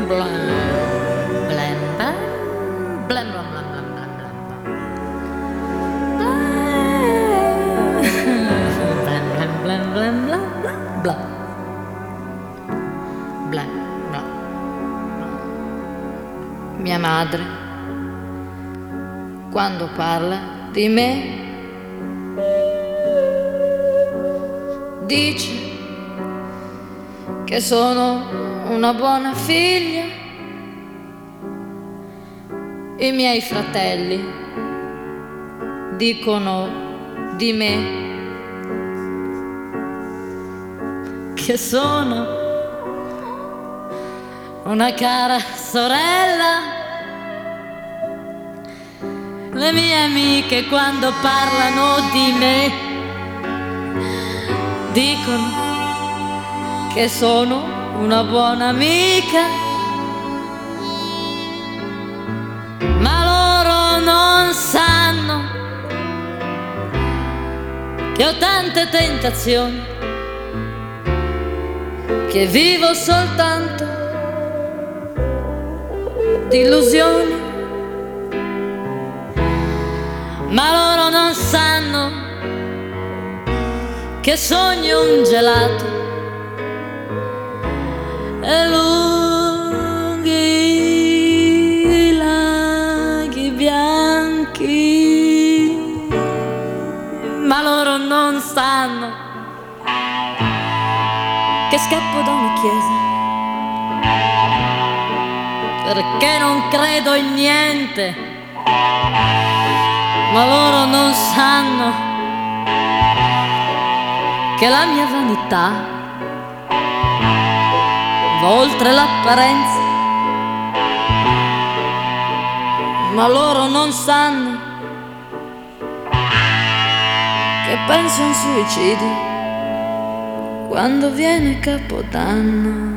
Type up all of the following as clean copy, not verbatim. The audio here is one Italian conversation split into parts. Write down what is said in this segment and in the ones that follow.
blam, blam, blam, blam, blam, blam, blam, blam, blam, blam, blam, blam, blam, blam, blam. Mia madre, quando parla di me, dice che sono una buona figlia. I miei fratelli dicono di me che sono una cara sorella. Le mie amiche quando parlano di me dicono che sono una buona amica, ma loro non sanno che ho tante tentazioni, che vivo soltanto di illusioni, ma loro non sanno che sogno un gelato e lunghi laghi bianchi, ma loro non sanno che scappo da una chiesa perché non credo in niente, ma loro non sanno che la mia vanità va oltre l'apparenza, ma loro non sanno che penso a un suicidio quando viene Capodanno.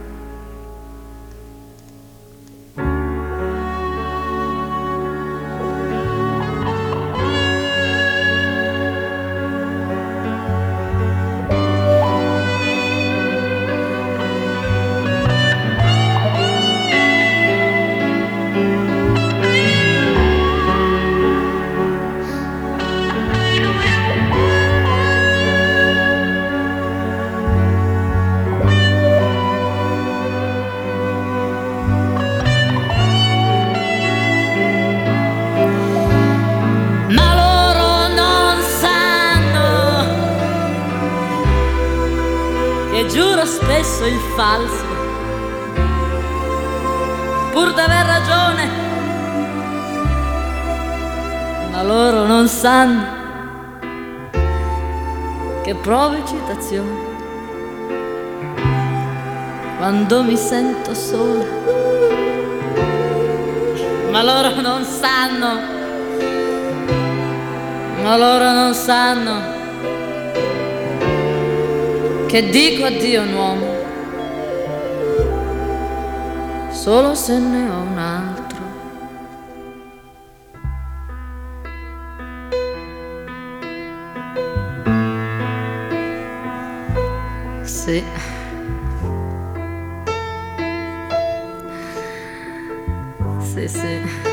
E giuro spesso il falso, pur d'aver ragione, ma loro non sanno che provo eccitazione quando mi sento sola, ma loro non sanno, ma loro non sanno che dico addio a un uomo solo se ne ho un altro. Sì. Sì, sì.